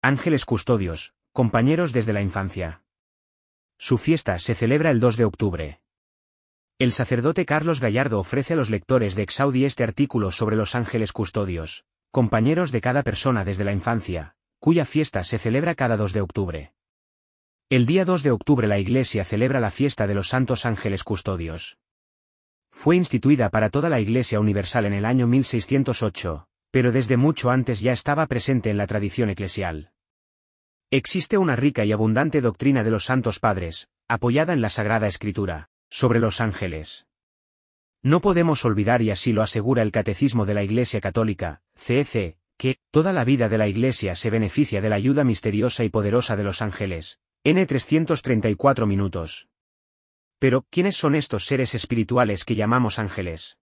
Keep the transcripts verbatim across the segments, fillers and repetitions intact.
Ángeles custodios, compañeros desde la infancia. Su fiesta se celebra el dos de octubre. El sacerdote Carlos Gallardo ofrece a los lectores de Exaudi este artículo sobre los ángeles custodios, compañeros de cada persona desde la infancia, cuya fiesta se celebra cada dos de octubre. El día dos de octubre la Iglesia celebra la fiesta de los santos ángeles custodios. Fue instituida para toda la Iglesia universal en el año mil seiscientos ocho, pero desde mucho antes ya estaba presente en la tradición eclesial. Existe una rica y abundante doctrina de los santos padres, apoyada en la Sagrada Escritura, sobre los ángeles. No podemos olvidar, y así lo asegura el Catecismo de la Iglesia Católica, C E C, que toda la vida de la Iglesia se beneficia de la ayuda misteriosa y poderosa de los ángeles, N trescientos treinta y cuatro minutos. Pero, ¿quiénes son estos seres espirituales que llamamos ángeles?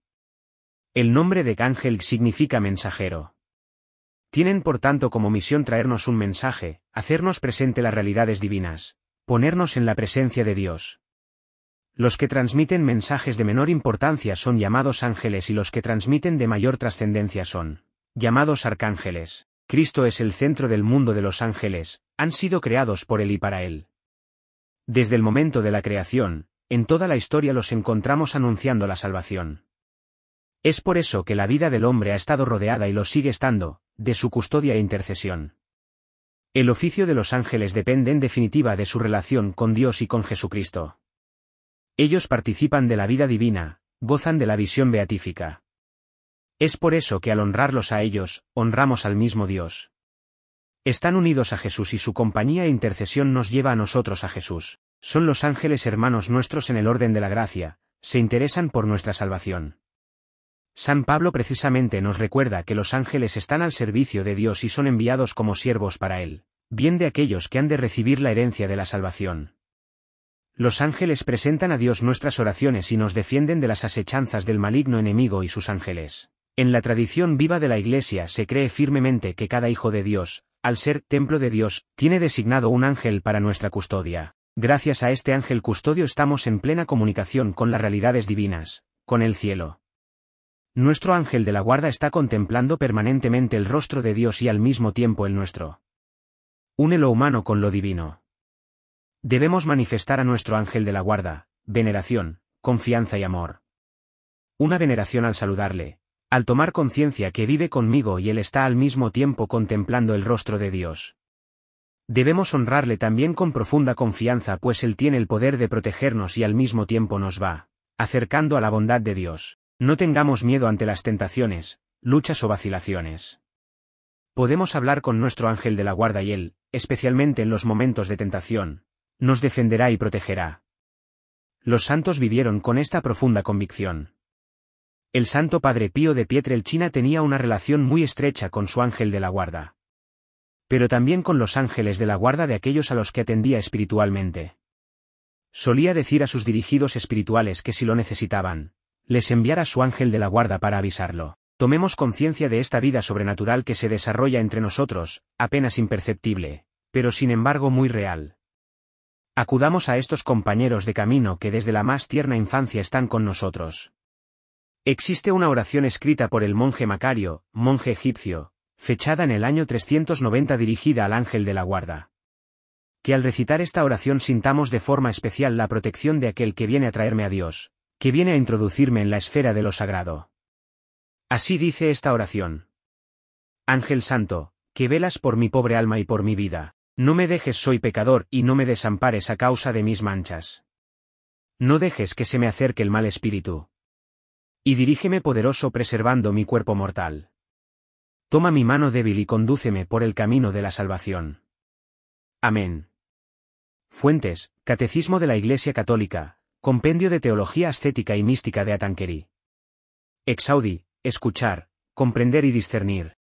El nombre de ángel significa mensajero. Tienen por tanto como misión traernos un mensaje, hacernos presente las realidades divinas, ponernos en la presencia de Dios. Los que transmiten mensajes de menor importancia son llamados ángeles y los que transmiten de mayor trascendencia son llamados arcángeles. Cristo es el centro del mundo de los ángeles, han sido creados por Él y para Él. Desde el momento de la creación, en toda la historia los encontramos anunciando la salvación. Es por eso que la vida del hombre ha estado rodeada y lo sigue estando, de su custodia e intercesión. El oficio de los ángeles depende en definitiva de su relación con Dios y con Jesucristo. Ellos participan de la vida divina, gozan de la visión beatífica. Es por eso que al honrarlos a ellos, honramos al mismo Dios. Están unidos a Jesús y su compañía e intercesión nos lleva a nosotros a Jesús. Son los ángeles hermanos nuestros en el orden de la gracia, se interesan por nuestra salvación. San Pablo precisamente nos recuerda que los ángeles están al servicio de Dios y son enviados como siervos para Él, bien de aquellos que han de recibir la herencia de la salvación. Los ángeles presentan a Dios nuestras oraciones y nos defienden de las asechanzas del maligno enemigo y sus ángeles. En la tradición viva de la Iglesia se cree firmemente que cada hijo de Dios, al ser templo de Dios, tiene designado un ángel para nuestra custodia. Gracias a este ángel custodio estamos en plena comunicación con las realidades divinas, con el cielo. Nuestro ángel de la guarda está contemplando permanentemente el rostro de Dios y al mismo tiempo el nuestro. Une lo humano con lo divino. Debemos manifestar a nuestro ángel de la guarda, veneración, confianza y amor. Una veneración al saludarle, al tomar conciencia que vive conmigo y él está al mismo tiempo contemplando el rostro de Dios. Debemos honrarle también con profunda confianza, pues él tiene el poder de protegernos y al mismo tiempo nos va acercando a la bondad de Dios. No tengamos miedo ante las tentaciones, luchas o vacilaciones. Podemos hablar con nuestro ángel de la guarda y él, especialmente en los momentos de tentación, nos defenderá y protegerá. Los santos vivieron con esta profunda convicción. El Santo Padre Pío de Pietrelcina tenía una relación muy estrecha con su ángel de la guarda. Pero también con los ángeles de la guarda de aquellos a los que atendía espiritualmente. Solía decir a sus dirigidos espirituales que si lo necesitaban, les enviara su ángel de la guarda para avisarlo. Tomemos conciencia de esta vida sobrenatural que se desarrolla entre nosotros, apenas imperceptible, pero sin embargo muy real. Acudamos a estos compañeros de camino que desde la más tierna infancia están con nosotros. Existe una oración escrita por el monje Macario, monje egipcio, fechada en el año trescientos noventa dirigida al ángel de la guarda. Que al recitar esta oración sintamos de forma especial la protección de aquel que viene a traerme a Dios, que viene a introducirme en la esfera de lo sagrado. Así dice esta oración. Ángel Santo, que velas por mi pobre alma y por mi vida, no me dejes, soy pecador, y no me desampares a causa de mis manchas. No dejes que se me acerque el mal espíritu. Y dirígeme poderoso preservando mi cuerpo mortal. Toma mi mano débil y condúceme por el camino de la salvación. Amén. Fuentes, Catecismo de la Iglesia Católica, Compendio de Teología Ascética y Mística de Atanquerí. Exaudi, escuchar, comprender y discernir.